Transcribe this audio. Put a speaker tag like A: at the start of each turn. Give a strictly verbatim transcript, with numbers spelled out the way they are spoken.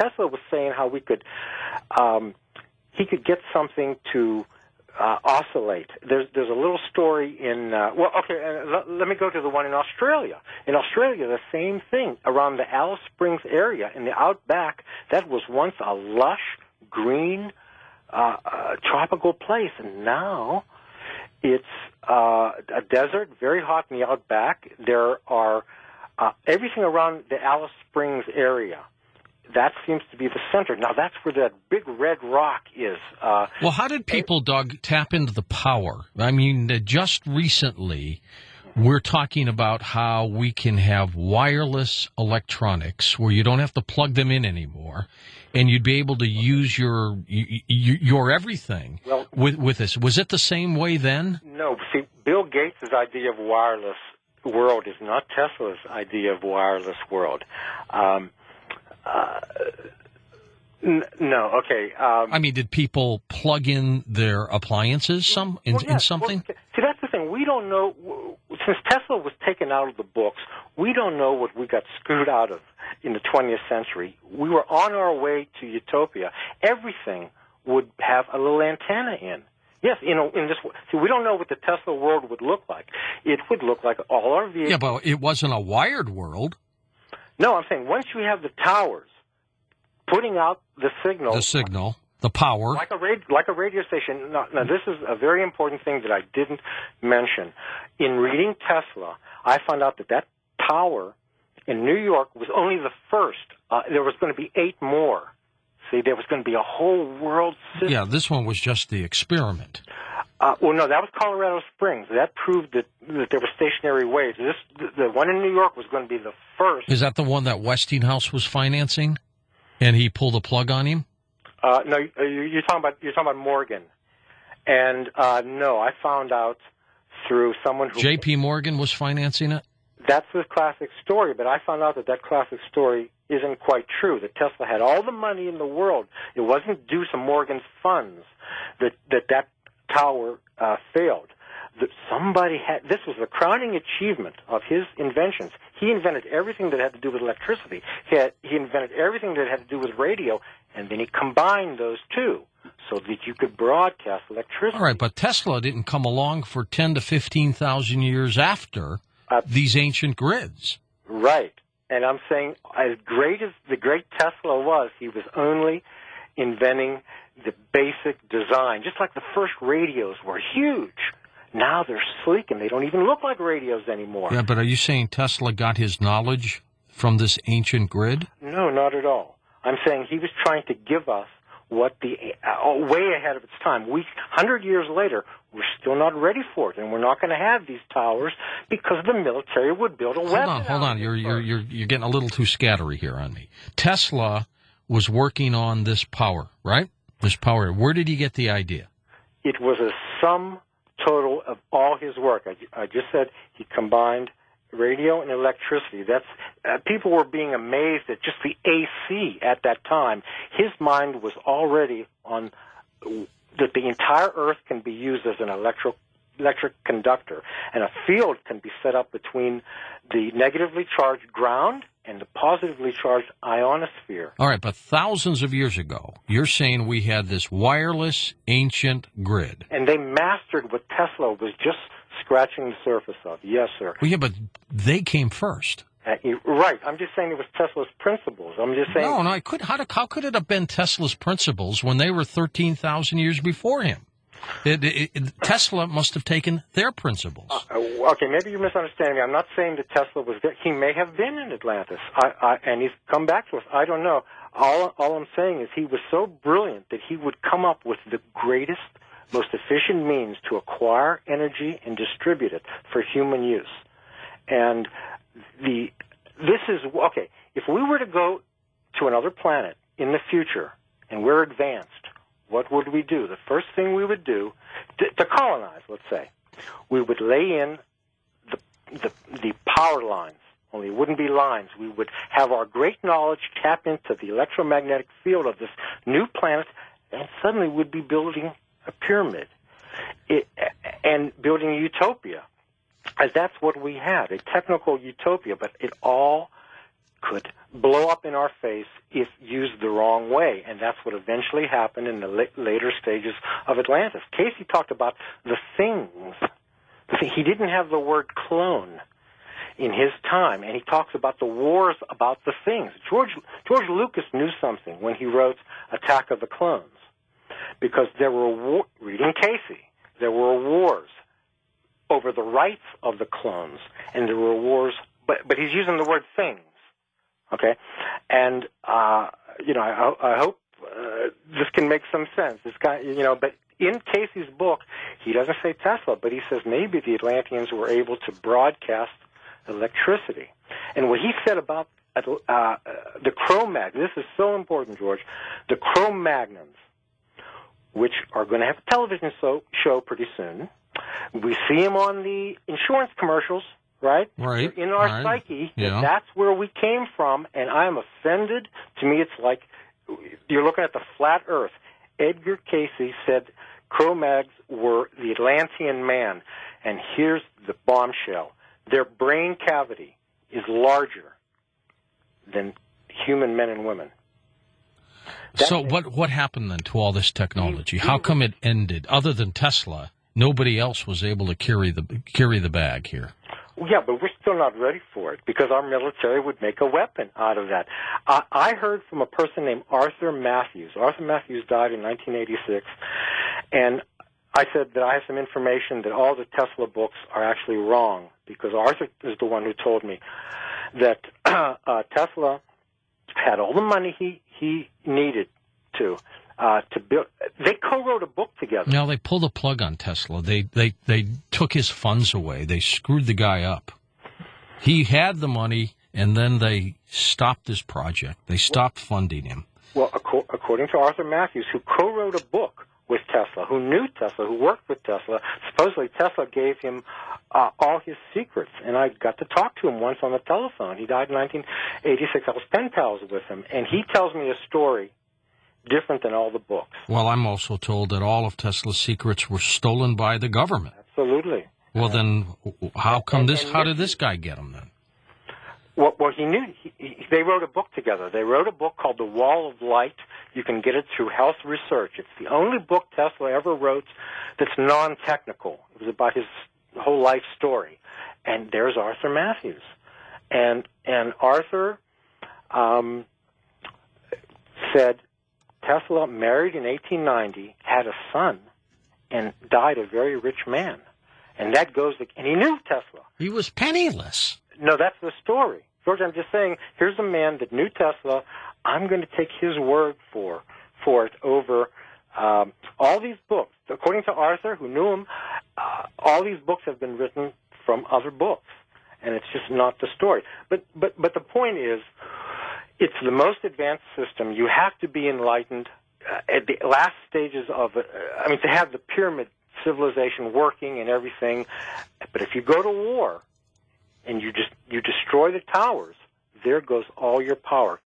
A: Tesla was saying how we could, um, he could get something to uh, oscillate. There's there's a little story in, uh, well, okay, uh, let, let me go to the one in Australia. In Australia, the same thing, around the Alice Springs area, in the outback, that was once a lush, green, uh, uh, tropical place, and now it's uh, a desert, very hot in the outback. There are uh, everything around the Alice Springs area. That seems to be the center. Now, that's where that big red rock is. Uh,
B: well, how did people, it, Doug, tap into the power? I mean, uh, just recently, we're talking about how we can have wireless electronics where you don't have to plug them in anymore, and you'd be able to use your your everything well, with, with this. Was it the same way then?
A: No. See, Bill Gates' idea of wireless world is not Tesla's idea of wireless world. Um Uh, n- no, okay. Um,
B: I mean, did people plug in their appliances some in,
A: well, yes.
B: in something?
A: Well, see, that's the thing. We don't know. Since Tesla was taken out of the books, we don't know what we got screwed out of in the twentieth century. We were on our way to utopia. Everything would have a little antenna in. Yes, you know, in this. See, we don't know what the Tesla world would look like. It would look like all our vehicles.
B: Yeah, but it wasn't a wired world.
A: No, I'm saying once you have the towers putting out the signal,
B: the signal, the power,
A: like a radio, like a radio station. Now, now, this is a very important thing that I didn't mention. In reading Tesla, I found out that that tower in New York was only the first. Uh, there was going to be eight more. See, there was going to be a whole world system.
B: Yeah, this one was just the experiment.
A: Uh, well, no, that was Colorado Springs. That proved that, that there were stationary waves. This, the, the one in New York was going to be the first.
B: Is that the one that Westinghouse was financing, and he pulled the plug on him?
A: Uh, no, you're talking about you're talking about Morgan, and uh, no, I found out through someone who
B: J P Morgan was financing it.
A: That's the classic story, but I found out that that classic story isn't quite true. That Tesla had all the money in the world. It wasn't due to Morgan's funds that that that tower uh, failed. That somebody had. This was the crowning achievement of his inventions. He invented everything that had to do with electricity. He had, he invented everything that had to do with radio, and then he combined those two so that you could broadcast electricity.
B: All right, but Tesla didn't come along for ten to fifteen thousand years after uh, these ancient grids.
A: Right, and I'm saying, as great as the great Tesla was, he was only inventing the basic design, just like the first radios were huge. Now they're sleek and they don't even look like radios anymore.
B: Yeah, but are you saying Tesla got his knowledge from this ancient grid?
A: No, not at all. I'm saying he was trying to give us what the uh, way ahead of its time. We, hundred years later, we're still not ready for it, and we're not going to have these towers because the military would build a
B: hold
A: weapon.
B: Hold on, hold on. You're you're you're you're getting a little too scattery here on me. Tesla was working on this power, right? This power. Where did he get the idea?
A: It was a sum total of all his work. I, I just said he combined radio and electricity. That's uh, people were being amazed at just the A C at that time. His mind was already on that the entire Earth can be used as an electric electric conductor, and a field can be set up between the negatively charged ground and the positively charged ionosphere.
B: All right, but thousands of years ago, you're saying we had this wireless ancient grid.
A: And they mastered what Tesla was just scratching the surface of. Yes, sir.
B: Well, yeah, but they came first.
A: Uh, right. I'm just saying it was Tesla's principles. I'm just saying.
B: No, no, it could, how, how could it have been Tesla's principles when they were thirteen thousand years before him? It, it, it, Tesla must have taken their principles.
A: Uh, okay, maybe you're misunderstanding me. I'm not saying that Tesla was there. He may have been in Atlantis, I, I, and he's come back to us. I don't know. All, all I'm saying is he was so brilliant that he would come up with the greatest, most efficient means to acquire energy and distribute it for human use. And the this is, okay, if we were to go to another planet in the future and we're advanced, what would we do? The first thing we would do, to, to colonize, let's say, we would lay in the, the, the power lines, only it wouldn't be lines. We would have our great knowledge tap into the electromagnetic field of this new planet, and suddenly we'd be building a pyramid it, and building a utopia. As that's what we had, a technical utopia, but it all could blow up in our face if used the wrong way, and that's what eventually happened in the la- later stages of Atlantis. Casey talked about the things. The thing, he didn't have the word clone in his time, and he talks about the wars about the things. George George Lucas knew something when he wrote Attack of the Clones, because there were war, reading Casey, there were wars over the rights of the clones, and there were wars, but but he's using the word things, okay? And uh, you know, I, I hope uh, this can make some sense. This guy, you know, but in Casey's book, he doesn't say Tesla, but he says maybe the Atlanteans were able to broadcast electricity. And what he said about uh, the Cro-Mag, this is so important, George, the Cro-Magnons, which are going to have a television so, show pretty soon. We see them on the insurance commercials, right?
B: Right.
A: They're in our
B: right.
A: psyche,
B: yeah.
A: that's where we came from, and I am offended. To me, it's like you're looking at the flat earth. Edgar Casey said Cro-Mags were the Atlantean man, and here's the bombshell. Their brain cavity is larger than human men and women. That
B: so what what happened then to all this technology? How come it ended? Other than Tesla, nobody else was able to carry the carry the bag here.
A: Yeah, but we're still not ready for it because our military would make a weapon out of that. I, I heard from a person named Arthur Matthews. Arthur Matthews died in nineteen eighty-six, and I said that I have some information that all the Tesla books are actually wrong, because Arthur is the one who told me that uh, Tesla had all the money he, he needed to uh, to build. They co-wrote a book together.
B: No, they pulled the plug on Tesla. They they they took his funds away. They screwed the guy up. He had the money, and then they stopped this project. They stopped funding him.
A: Well, ac- according to Arthur Matthews, who co-wrote a book with Tesla, who knew Tesla, who worked with Tesla, supposedly Tesla gave him uh, all his secrets. And I got to talk to him once on the telephone. He died in nineteen eighty-six. I was pen pals with him. And he tells me a story different than all the books.
B: Well, I'm also told that all of Tesla's secrets were stolen by the government.
A: Absolutely.
B: Well,
A: uh,
B: then how come
A: and,
B: this,
A: and
B: how
A: this,
B: did this guy get them then?
A: Well, well he knew. He, he, they wrote a book together. They wrote a book called The Wall of Light. You can get it through Health Research. It's the only book Tesla ever wrote that's non-technical. It was about his whole life story. And there's Arthur Matthews. And and Arthur um, said Tesla married in eighteen ninety, had a son, and died a very rich man. And that goes, and he knew Tesla.
B: He was penniless.
A: No, that's the story. George, I'm just saying, here's a man that knew Tesla. I'm going to take his word for for it over um, all these books. According to Arthur, who knew him, uh, all these books have been written from other books, and it's just not the story. But but but the point is, it's the most advanced system. You have to be enlightened uh, at the last stages of it. I mean, to have the pyramid civilization working and everything. But if you go to war and you just you destroy the towers, there goes all your power.